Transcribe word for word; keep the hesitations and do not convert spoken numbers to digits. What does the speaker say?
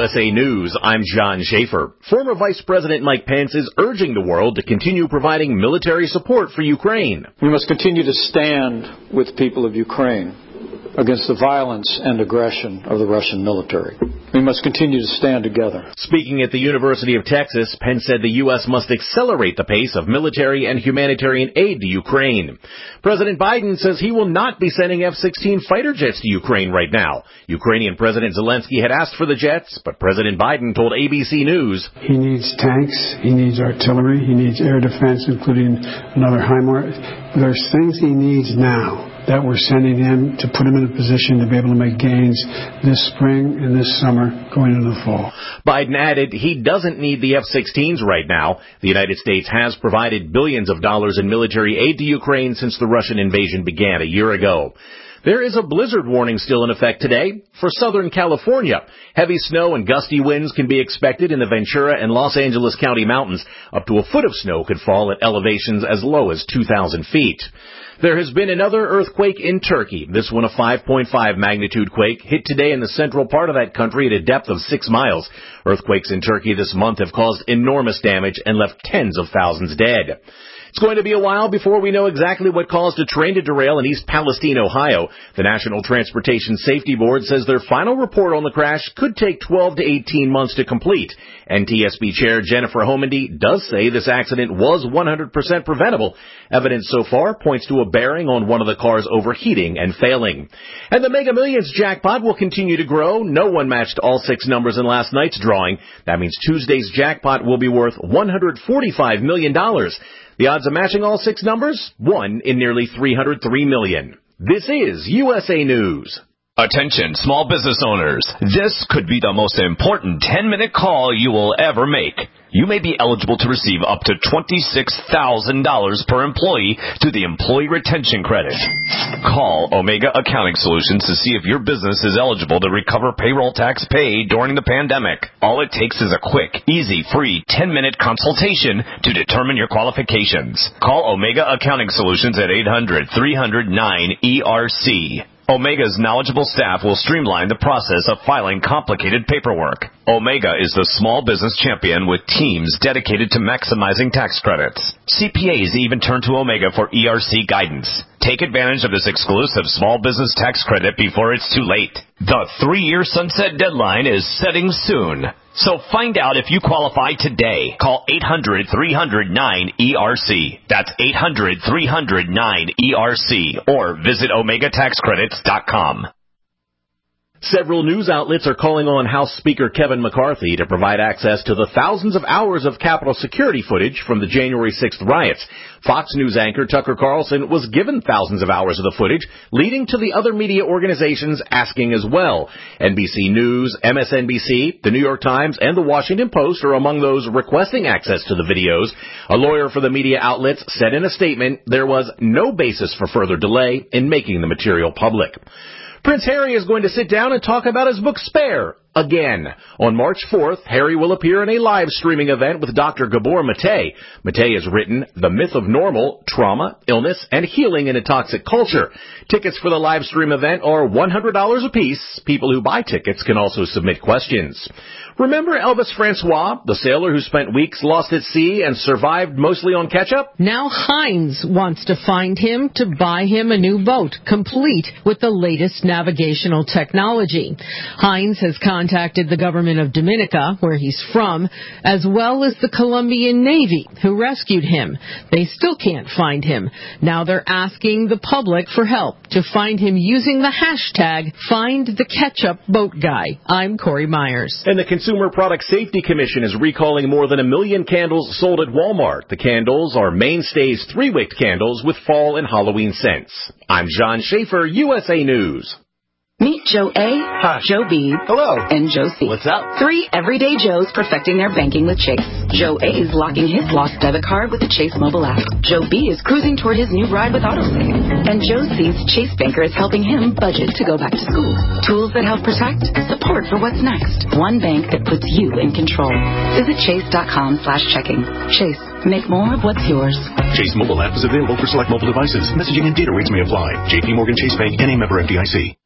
S A News, I'm John Schaefer. Former Vice President Mike Pence is urging the world to continue providing military support for Ukraine. We must continue to stand with the people of Ukraine against the violence and aggression of the Russian military. We must continue to stand together. Speaking at the University of Texas, Pence said the U S must accelerate the pace of military and humanitarian aid to Ukraine. President Biden says he will not be sending F sixteen fighter jets to Ukraine right now. Ukrainian President Zelensky had asked for the jets, but President Biden told A B C News, he needs tanks, he needs artillery, he needs air defense, including another HIMARS. There's things he needs now that we're sending him to put him in a position to be able to make gains this spring and this summer going into the fall. Biden added he doesn't need the F sixteens right now. The United States has provided billions of dollars in military aid to Ukraine since the Russian invasion began a year ago. There is a blizzard warning still in effect today for Southern California. Heavy snow and gusty winds can be expected in the Ventura and Los Angeles County mountains. Up to a foot of snow could fall at elevations as low as two thousand feet. There has been another earthquake in Turkey. This one, a five point five magnitude quake, hit today in the central part of that country at a depth of six miles. Earthquakes in Turkey this month have caused enormous damage and left tens of thousands dead. It's going to be a while before we know exactly what caused a train to derail in East Palestine, Ohio. The National Transportation Safety Board says their final report on the crash could take twelve to eighteen months to complete. N T S B Chair Jennifer Homendy does say this accident was one hundred percent preventable. Evidence so far points to a bearing on one of the cars overheating and failing. And the Mega Millions jackpot will continue to grow. No one matched all six numbers in last night's drawing. That means Tuesday's jackpot will be worth one hundred forty-five million dollars. The odds of matching all six numbers? One in nearly three hundred three million. This is U S A News. Attention, small business owners. This could be the most important ten-minute call you will ever make. You may be eligible to receive up to twenty-six thousand dollars per employee through the Employee Retention Credit. Call Omega Accounting Solutions to see if your business is eligible to recover payroll tax paid during the pandemic. All it takes is a quick, easy, free ten-minute consultation to determine your qualifications. Call Omega Accounting Solutions at eight hundred, three hundred, nine E R C. Omega's knowledgeable staff will streamline the process of filing complicated paperwork. Omega is the small business champion with teams dedicated to maximizing tax credits. C P As even turn to Omega for E R C guidance. Take advantage of this exclusive small business tax credit before it's too late. The three-year sunset deadline is setting soon. So find out if you qualify today. Call eight hundred, three hundred, nine E R C. That's eight hundred, three hundred, nine E R C. Or visit omega tax credits dot com. Several news outlets are calling on House Speaker Kevin McCarthy to provide access to the thousands of hours of Capitol security footage from the January sixth riots. Fox News anchor Tucker Carlson was given thousands of hours of the footage, leading to the other media organizations asking as well. N B C News, M S N B C, The New York Times, and The Washington Post are among those requesting access to the videos. A lawyer for the media outlets said in a statement there was no basis for further delay in making the material public. Prince Harry is going to sit down and talk about his book Spare again. On March fourth, Harry will appear in a live streaming event with Doctor Gabor Mate. Mate has written The Myth of Normal, Trauma, Illness, and Healing in a Toxic Culture. Tickets for the live stream event are one hundred dollars apiece. People who buy tickets can also submit questions. Remember Elvis Francois, the sailor who spent weeks lost at sea and survived mostly on ketchup? Now Heinz wants to find him to buy him a new boat, complete with the latest navigational technology. Heinz has contacted the government of Dominica, where he's from, as well as the Colombian Navy, who rescued him. They still can't find him. Now they're asking the public for help to find him using the hashtag FindTheKetchupBoatGuy. I'm Corey Myers. And the Consumer Product Safety Commission is recalling more than a million candles sold at Walmart. The candles are Mainstay's three-wick candles with fall and Halloween scents. I'm John Schaefer, U S A News. Meet Joe A, Hi. Joe B, Hello. and Joe C. What's up? Three everyday Joes perfecting their banking with Chase. Joe A is locking his lost debit card with the Chase mobile app. Joe B is cruising toward his new ride with AutoSave. And Joe C's Chase banker is helping him budget to go back to school. Tools that help protect, support for what's next. One bank that puts you in control. Visit chase.com slash checking. Chase, make more of what's yours. Chase mobile app is available for select mobile devices. Messaging and data rates may apply. J P Morgan Chase Bank, N A member F D I C.